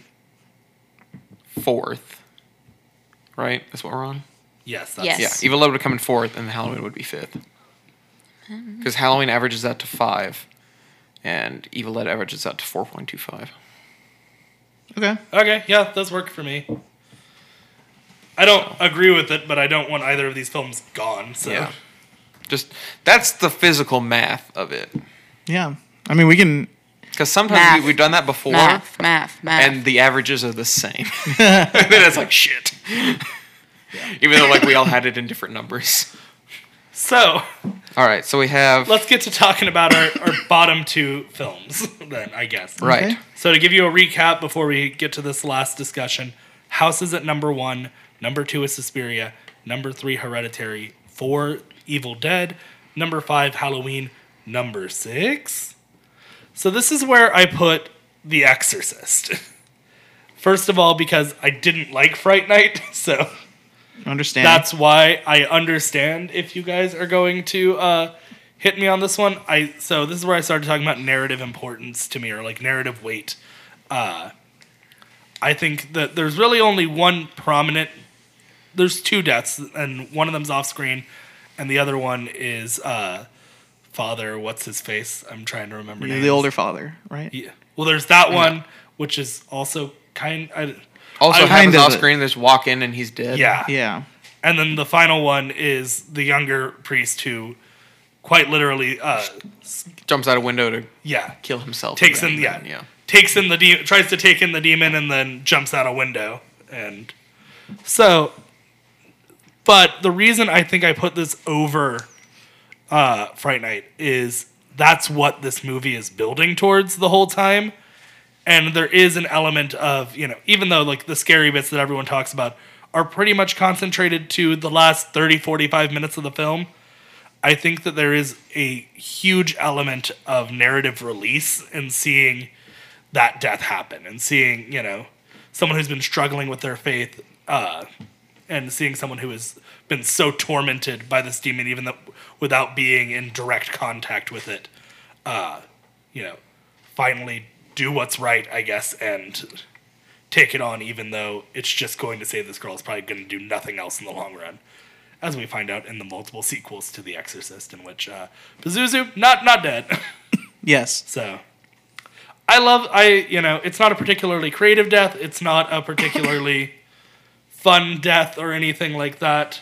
4th. Right? That's what we're on? Yes. Yes. Yeah, Evil Dead would come in 4th, and Halloween would be 5th. Because Halloween averages out to 5, and Evil Dead averages out to 4.25. Okay. Okay, yeah, does work for me. I don't agree with it, but I don't want either of these films gone. So Yeah. Just, that's the physical math of it. Yeah. I mean, we can. Because sometimes Math. we've done that before, Math. and the averages are the same. And then it's like, shit. Even though, we all had it in different numbers. So All right, so we have... let's get to talking about our bottom 2 films then, I guess. Right. Okay. So to give you a recap before we get to this last discussion, House is at number 1, number 2 is Suspiria, number 3 Hereditary, 4 Evil Dead, number 5 Halloween, number 6. So this is where I put The Exorcist. First of all, because I didn't like Fright Night, so Understand. that's why I understand if you guys are going to hit me on this one. So this is where I started talking about narrative importance to me, or narrative weight. I think that there's really only one prominent. There's 2 deaths, and one of them's off screen, and the other one is Father. What's his face? I'm trying to remember. the names. older father, right? Yeah. Well, there's that one, which is also Also, I- happens kind of off it. screen, there's walk in and he's dead. yeah. Yeah. And then the final one is the younger priest who quite literally, Jumps out a window to yeah, kill himself. takes and in, then, yeah, tries to take in the demon and then jumps out a window. And so, but the reason I think I put this over Fright Night is that's what this movie is building towards the whole time. And there is an element of, even though like the scary bits that everyone talks about are pretty much concentrated to the last 30, 45 minutes of the film, I think that there is a huge element of narrative release in seeing that death happen and seeing, someone who's been struggling with their faith and seeing someone who has been so tormented by this demon, even though, without being in direct contact with it, finally do what's right, I guess, and take it on, even though it's just going to save this girl. It's probably going to do nothing else in the long run, as we find out in the multiple sequels to The Exorcist, in which Pazuzu not dead. Yes. So, it's not a particularly creative death. It's not a particularly fun death or anything like that.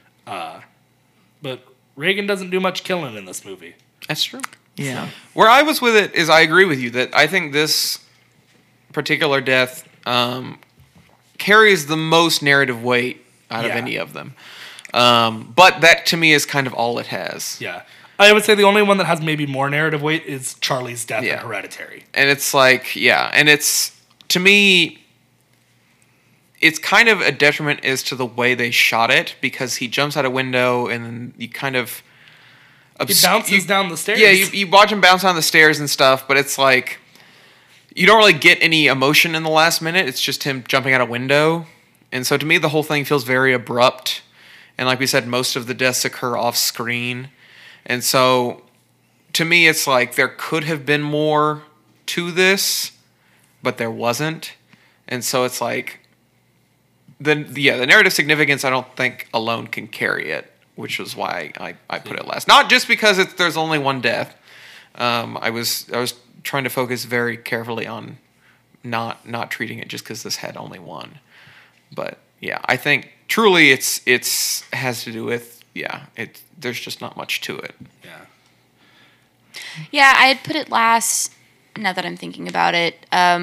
But Reagan doesn't do much killing in this movie. That's true. Yeah. Where I was with it is I agree with you that I think this particular death carries the most narrative weight out of any of them. But that to me is kind of all it has. Yeah. I would say the only one that has maybe more narrative weight is Charlie's death in Hereditary. And it's like, and it's, to me, it's kind of a detriment as to the way they shot it, because he jumps out a window and then you kind of... He bounces down the stairs. Yeah, you watch him bounce down the stairs and stuff, but it's like, you don't really get any emotion in the last minute. It's just him jumping out a window. And so to me, the whole thing feels very abrupt. And like we said, most of the deaths occur off screen. And so to me, it's like there could have been more to this, but there wasn't. And so it's like, the narrative significance I don't think alone can carry it, which was why I put it last. Not just because there's only one death. I was trying to focus very carefully on not treating it just because this had only one. But yeah, I think truly it's has to do with there's just not much to it. Yeah. Yeah, I had put it last. Now that I'm thinking about it,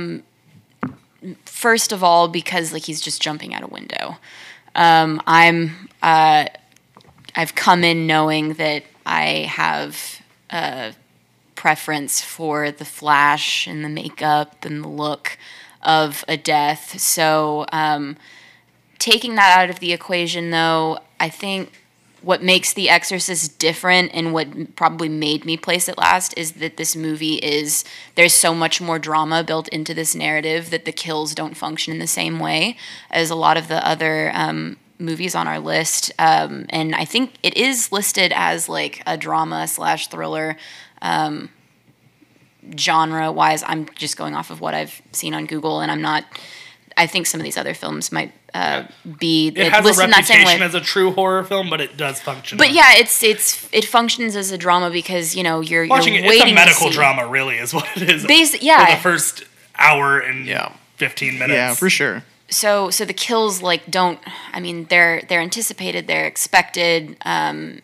first of all, because like he's just jumping out a window. I've come in knowing that I have a preference for the flash and the makeup and the look of a death. So taking that out of the equation, though, I think what makes The Exorcist different and what probably made me place it last is that this movie there's so much more drama built into this narrative that the kills don't function in the same way as a lot of the other movies on our list. And I think it is listed as like a drama / thriller. Genre-wise, I'm just going off of what I've seen on Google, and I think some of these other films might be it has listed a in that same way. reputation as a true horror film, but it does function. But yeah, it functions as a drama because you're watching you're it. waiting It's a medical to see. drama, really, is what it is. For the first hour and 15 minutes. Yeah, for sure. So the kills they're anticipated, they're expected, and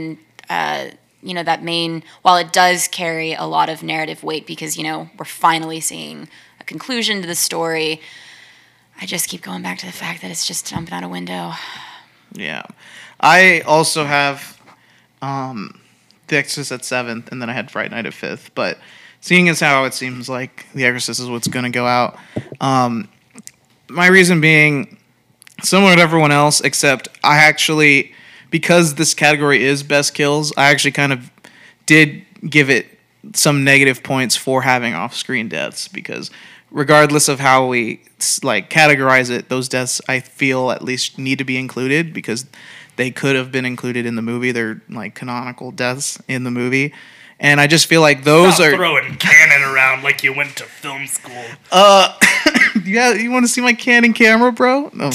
that while it does carry a lot of narrative weight because we're finally seeing a conclusion to the story, I just keep going back to the fact that it's just jumping out a window. Yeah, I also have The Exorcist at 7th, and then I had Fright Night at 5th. But seeing as how it seems like The Exorcist is what's going to go out. My reason being similar to everyone else, except I actually, because this category is best kills, I actually kind of did give it some negative points for having off-screen deaths, because regardless of how we categorize it, those deaths I feel at least need to be included because they could have been included in the movie. They're canonical deaths in the movie. And I just feel like those Stop are throwing canon around like you went to film school. Yeah, you want to see my Canon camera, bro? No.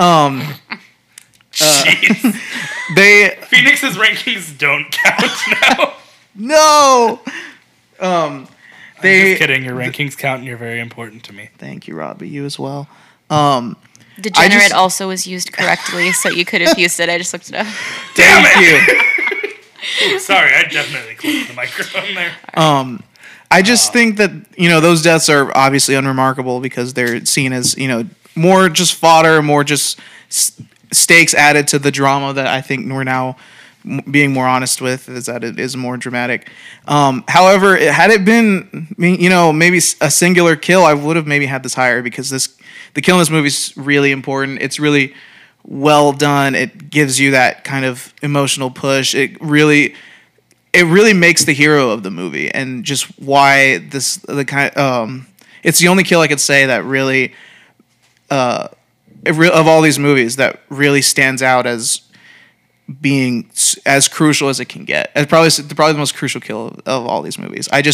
Jeez. Phoenix's rankings don't count now. No. I'm just kidding. Your rankings count, and you're very important to me. Thank you, Robbie. You as well. Degenerate also was used correctly, so you could have used it. I just looked it up. Damn it! Ooh, sorry, I definitely clicked the microphone there. I just think that, those deaths are obviously unremarkable because they're seen as, more just fodder, more just stakes added to the drama that I think we're now being more honest with, is that it is more dramatic. However, had it been, maybe a singular kill, I would have maybe had this higher because the kill in this movie is really important. It's really well done. It gives you that kind of emotional push. It really makes the hero of the movie, and just why it's the only kill I could say that really of all these movies that really stands out as being as crucial as it can get. It's probably the most crucial kill of all these movies. I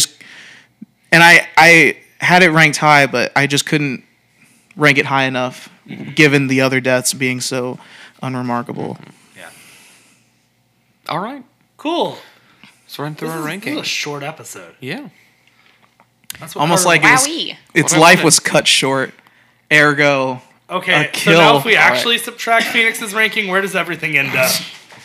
had it ranked high, but I just couldn't rank it high enough given the other deaths being so unremarkable. Yeah. All right. Cool. Let's run through our This ranking. is a short episode. Yeah. That's what Almost Carter like wants. its What I life wanted. was cut short. Ergo, Okay, a so now kill. if we actually subtract Phoenix's ranking, where does everything end up?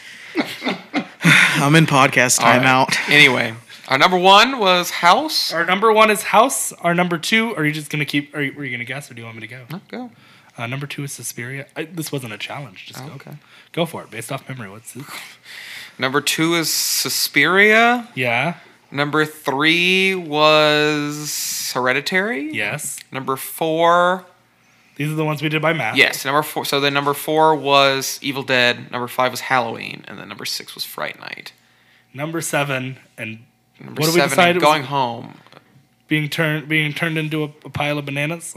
I'm in podcast All right. timeout. Anyway, our number 1 was House. Our number 1 is House. Our number 2, are you just going to keep, were you going to guess or do you want me to go? No, go. Number 2 is Suspiria. This wasn't a challenge, just go. Okay. Go for it, based off memory. What's it? Number 2 is Suspiria. Yeah, Number 3 was Hereditary. yes. Number 4, These are the ones we did by math. yes, number 4. So then number 4 was Evil Dead. Number 5 was Halloween, and then number 6 was Fright Night. Number 7, and Number what did we 7, decide? It was Going Home. being turned into a pile of bananas?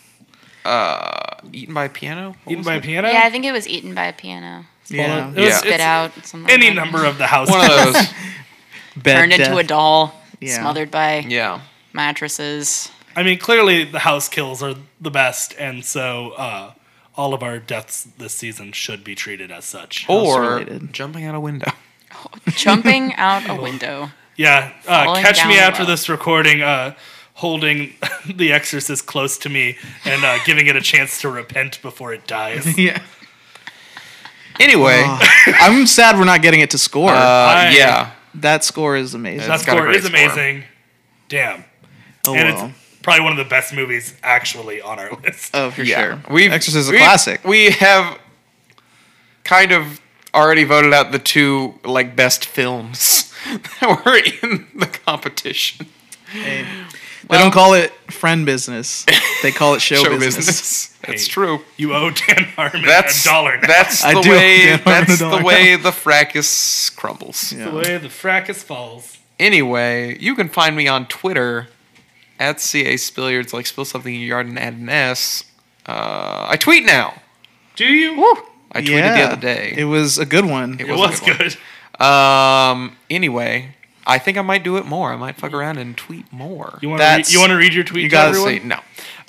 Eaten by a Piano. What Eaten was by a it? piano? Yeah, I think it was eaten by a piano. Yeah. It was- Yeah. Spit it's out. Something Any like that. number of the house. One of those. Bed Turned into death. a doll. Yeah. Smothered by Yeah. mattresses. I mean, clearly the house kills are the best, and so all of our deaths this season should be treated as such. Or related. jumping out a window. Jumping out a window. Yeah, Falling catch me down after well. this recording, holding The Exorcist close to me and giving it a chance to repent before it dies. Yeah. Anyway, I'm sad we're not getting it to score. yeah. That score is amazing. That It's got a score great is score. amazing. Damn. oh, And well. it's probably one of the best movies actually on our list. Oh, for Yeah. sure. Exorcist is a classic. We have kind of already voted out the 2 best films that were in the competition. Hey, they don't call it friend business. They call it show, business. That's Hey, true. You owe Dan Harmon That's a dollar now. That's I the do. way. Dan Harmon That's a the dollar way the fracas crumbles. Yeah. the way the fracas falls. Anyway, you can find me on Twitter at CA Spilliards, like spill something in your yard and add an S. I tweet now. Do you? I tweeted the other day. It was a good one. It was was a good good. Anyway, I think I might do it more. I might fuck around and tweet more. You want That's- to read your tweet you to gotta everyone? Say no.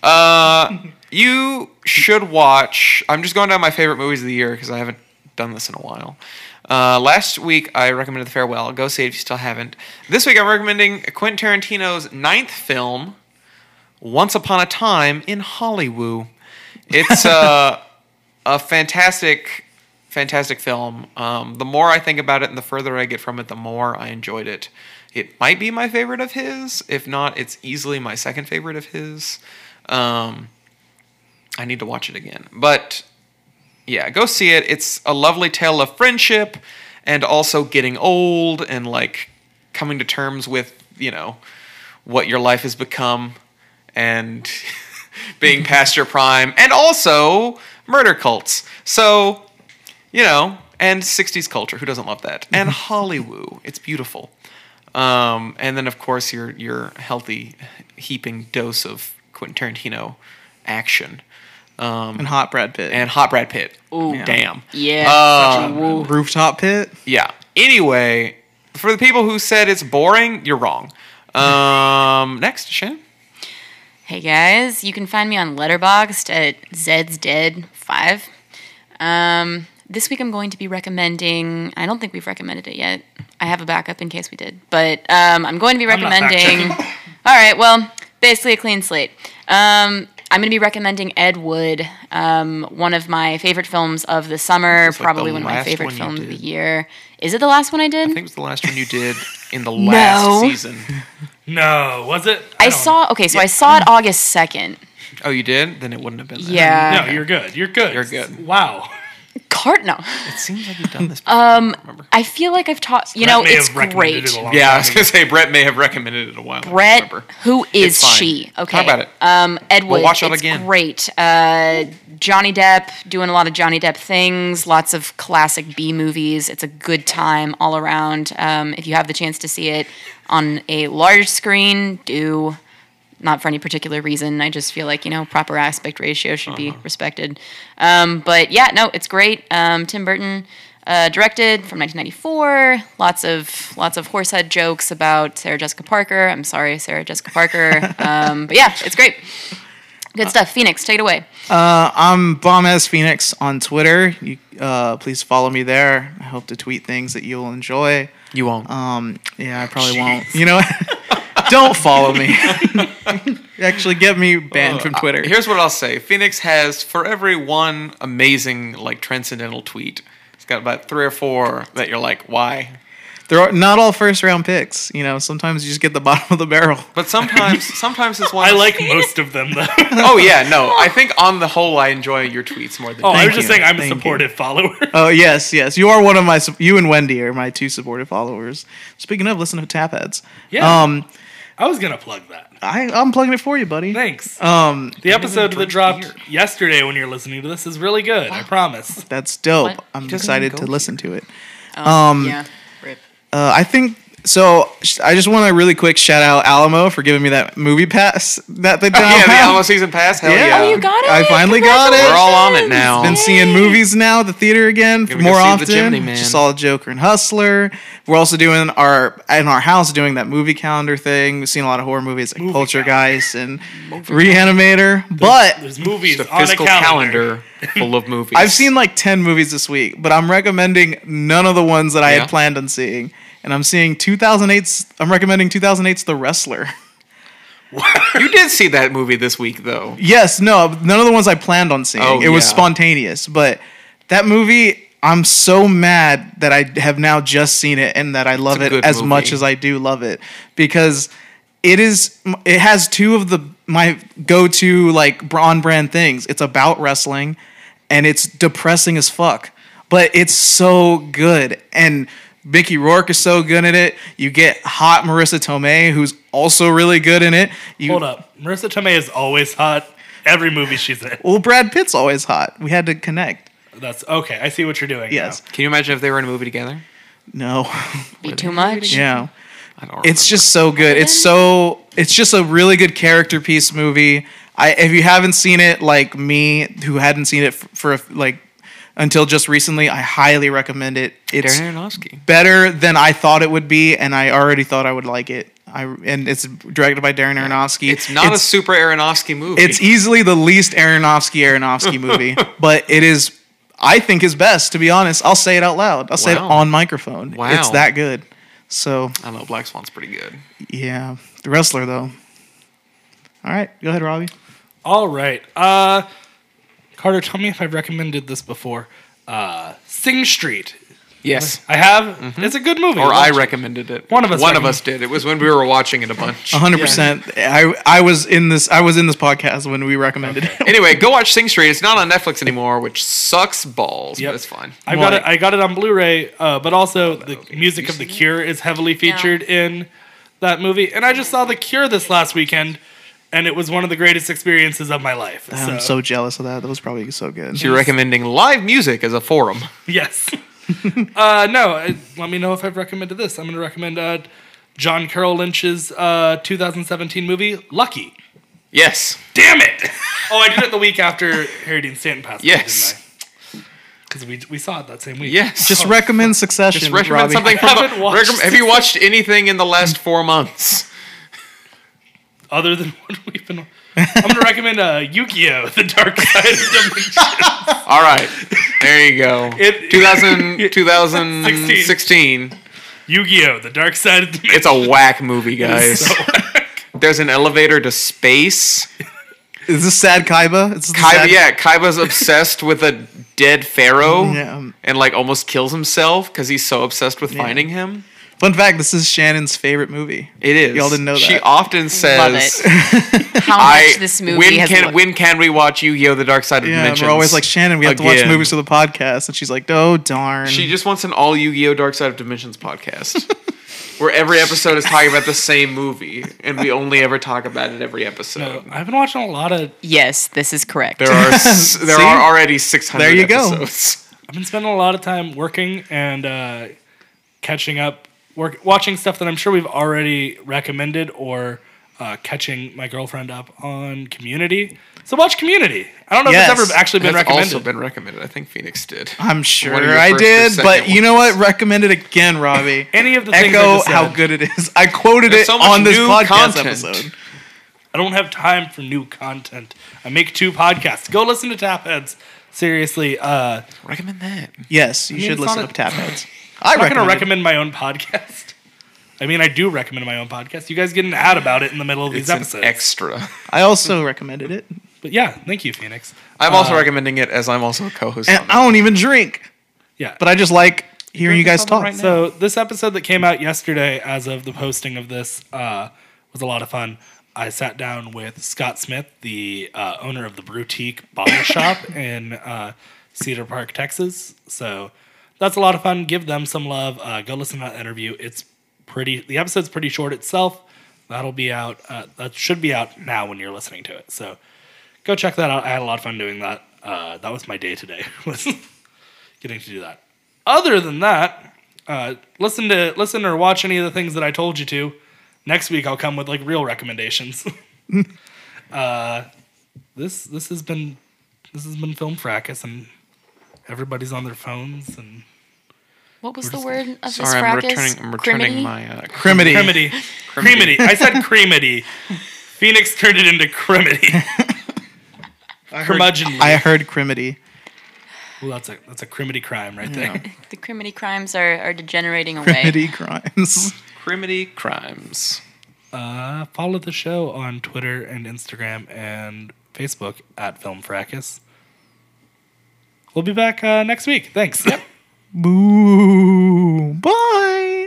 You should watch. I'm just going down my favorite movies of the year because I haven't done this in a while. Last week I recommended The Farewell. Go see it if you still haven't. This week I'm recommending Quentin Tarantino's 9th film, Once Upon a Time in Hollywood. It's a fantastic film. The more I think about it and the further I get from it, the more I enjoyed it. It might be my favorite of his. If not, it's easily my second favorite of his. I need to watch it again. But yeah, go see it. It's a lovely tale of friendship and also getting old and coming to terms with, what your life has become and being past your prime, and also murder cults. So, and 60s culture. Who doesn't love that? And Hollywood. It's beautiful. And then, of course, your healthy heaping dose of Quentin Tarantino action. And hot Brad Pitt. And hot Brad Pitt. Ooh. Yeah. Damn. Yeah. Woo. Rooftop Pit. Yeah. Anyway, for the people who said it's boring, you're wrong. Next, Shannon. Hey guys, you can find me on Letterboxd at Zed's Dead 5. This week I'm going to be recommending. I don't think we've recommended it yet. I have a backup in case we did, but I'm going to be I'm not recommending. fact-checking. All right, well, basically a clean slate. I'm going to be recommending Ed Wood, one of my favorite films of the summer, It's like probably the one of my last favorite one you films of the did. year. Is it the last one I did? I think it was the last one you did in the last season. No, was it? I don't saw. Okay, so I saw it August 2nd. Oh, you did? Then it wouldn't have been. There. Yeah. No, you're good. You're good. You're good. Wow. No. It seems like you've done this. Before, I remember. I feel like I've taught. You Brett know, may it's have recommended great. it a long Yeah, I time was ago. gonna say Brett may have recommended it a while. ago, Brett, remember. who is It's fine. she? Okay. Talk about it. Ed Wood. We'll watch it it's again. Great. Johnny Depp doing a lot of Johnny Depp things. Lots of classic B movies. It's a good time all around. If you have the chance to see it on a large screen, do. Not for any particular reason. I just feel like, proper aspect ratio should be respected. But yeah, no, it's great. Tim Burton directed from 1994. Lots of horsehead jokes about Sarah Jessica Parker. I'm sorry, Sarah Jessica Parker. But yeah, it's great. Good stuff. Phoenix, take it away. I'm Bomb Phoenix on Twitter. You, please follow me there. I hope to tweet things that you'll enjoy. You won't. Yeah, I probably won't. Don't follow me. Actually, get me banned from Twitter. Here's what I'll say. Phoenix has, for every one amazing, transcendental tweet, it's got about 3 or 4 that you're like, why? They're not all first round picks. Sometimes you just get the bottom of the barrel. But sometimes it's one. I like most of them though. Oh yeah, no. I think on the whole, I enjoy your tweets more than. Oh, I Thank was just you. saying I'm a Thank you. supportive follower. Oh, yes. You are one of my. You and Wendy are my 2 supportive followers. Speaking of, listen to Tapheads. Yeah. I was gonna plug that. I'm plugging it for you, buddy. Thanks. Um, The episode that drink dropped beer. yesterday when you're listening to this is really good. I promise. that's dope. What? I'm doesn't excited even to go listen to it. Yeah. Rip. I think so. I just want to really quick shout out Alamo for giving me that movie pass that they now Yeah, the have. Alamo season pass. Hell Yeah. yeah. Oh, you got it? I finally got it. We're all on it now. Been seeing movies now at the theater again Gonna more go see often. The Chimney Man. Just saw Joker and Hustler. We're also doing in our house doing that movie calendar thing. We've seen a lot of horror movies like Movie Poltergeist and Reanimator. But There's movies Just a on a fiscal calendar. full of movies. I've seen like 10 movies this week, but I'm recommending none of the ones that I Yeah. had planned on seeing. And I'm seeing 2008's. I'm recommending 2008's The Wrestler. You did see that movie this week, though. Yes, no, none of the ones I planned on seeing. Oh, It was yeah. spontaneous, but that movie, I'm so mad that I have now just seen it and that I love a it good as movie. much as I do love it because it has 2 of my go-to on brand things. It's about wrestling and it's depressing as fuck, but it's so good. And Mickey Rourke is so good in it. You get hot Marissa Tomei, who's also really good in it. Hold up. Marissa Tomei is always hot. Every movie she's in. Well, Brad Pitt's always hot. We had to connect. That's okay. I see what you're doing. Yes. Can you imagine if they were in a movie together? No. Be too much. Yeah. I don't. It's just so good. It's just a really good character piece movie. If you haven't seen it, like me, who hadn't seen it for until just recently, I highly recommend it. It's Darren Aronofsky. better than I thought it would be, and I already thought I would like it. And it's directed by Darren Aronofsky. It's not a super Aronofsky movie. It's easily the least Aronofsky movie, but it is, I think, his best, to be honest. I'll say it out loud. I'll say it Wow. on microphone. Wow. It's that good. So, I don't know. Black Swan's pretty good. yeah. The Wrestler, though. All right. Go ahead, Robbie. All right. Carter, tell me if I've recommended this before. Sing Street. Yes. I have. It's a good movie. Or Watch I it. recommended it. One of us One of recommend- us did. It was when we were watching it a bunch. 100%. I was in this podcast when we recommended it. Anyway, go watch Sing Street. It's not on Netflix anymore, which sucks balls, Yep. but it's fine. I got it on Blu-ray, but also the music of The Cure is heavily featured in that movie. And I just saw The Cure this last weekend, and it was one of the greatest experiences of my life. I'm so jealous of that. That was probably so good. So you're recommending live music as a forum. Yes. Let me know if I've recommended this. I'm going to recommend John Carroll Lynch's 2017 movie, Lucky. Yes. Damn it! Oh, I did it the week after Harry Dean Stanton passed away, Yes. didn't I? Because we saw it that same week. Yes. Just recommend Succession, Just recommend Robbie. something I haven't watched Have you watched anything in the last 4 months? Other than what we've been... I'm going to recommend Yu-Gi-Oh! The Dark Side of Dimension. All right. There you go. 2016. 16. Yu-Gi-Oh! The Dark Side of Dimension. It's a whack movie, guys. There's an elevator to space. Is this Sad Kaiba? It's the Sad- Kaiba's obsessed with a dead pharaoh Yeah. and almost kills himself because he's so obsessed with finding him. Fun fact: this is Shannon's favorite movie. It is. Y'all didn't know that. She often says, How much this movie has when can we watch Yu-Gi-Oh! The Dark Side of Yeah, Dimensions? we're always like, Shannon, we have to watch again?" movies for the podcast, and she's like, oh darn. She just wants an all Yu-Gi-Oh! Dark Side of Dimensions podcast. Where every episode is talking about the same movie, and we only ever talk about it every episode. I've been watching a lot of. Yes, this is correct. There are already 600 There you go. episodes. I've been spending a lot of time working and catching up, watching stuff that I'm sure we've already recommended, or catching my girlfriend up on Community. So watch Community. I don't know Yes. if it's ever actually been That's recommended. also been recommended. I think Phoenix did. I'm sure One of your I first or did, second but you know ones. what? Recommend it again, Robbie. Any of the things I Echo just said. how good it is. I quoted There's it so much on this new podcast content. episode. I don't have time for new content. I make 2 podcasts. Go listen to Tapheads. Seriously, Recommend that. Yes, you should it's listen not to Tapheads. I'm not going to it. recommend my own podcast. I mean, I do recommend my own podcast. You guys get an ad about it in the middle of these It's an episodes. extra. I also recommended it, But yeah, thank you, Phoenix. I'm also recommending it as I'm also a co-host and on it. I don't even drink, Yeah. but I just like hearing you guys talk. right now. So this episode that came out yesterday, as of the posting of this, was a lot of fun. I sat down with Scott Smith, the owner of the Boutique Bottle Shop in Cedar Park, Texas. So that's a lot of fun. Give them some love. Go listen to that interview. It's pretty. The episode's pretty short itself. That'll be out. That should be out now when you're listening to it. So go check that out. I had a lot of fun doing that. That was my day today. Was getting to do that. Other than that, listen or watch any of the things that I told you to. Next week I'll come with like real recommendations. This has been Film Fracas, and everybody's on their phones and What was the word of this Sorry, I'm fracas? returning Criminy? my Crimity. Cremity. I said cremity. Phoenix turned it into crimity. Curmudgeonly. I heard Crimity. Ooh, that's a crimity crime right there. The criminy crimes are degenerating away. Crimity crimes. Criminy Crimes. Follow the show on Twitter and Instagram and Facebook at Film Fracas. We'll be back next week. Thanks. Yep. Boo. Bye.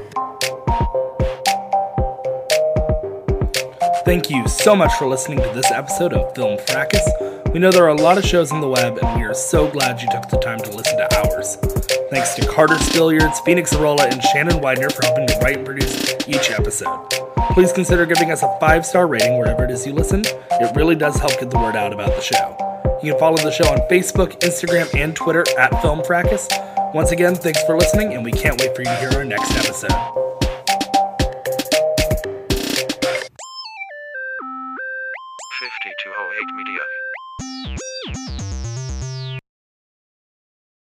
Thank you so much for listening to this episode of Film Fracas. We know there are a lot of shows on the web, and we are so glad you took the time to listen to ours. Thanks to Carter Stilliards, Phoenix Arola, and Shannon Widener for helping to write and produce each episode. Please consider giving us a 5-star rating wherever it is you listen. It really does help get the word out about the show. You can follow the show on Facebook, Instagram, and Twitter at Film Fracas. Once again, thanks for listening, and we can't wait for you to hear our next episode. 5208 Media.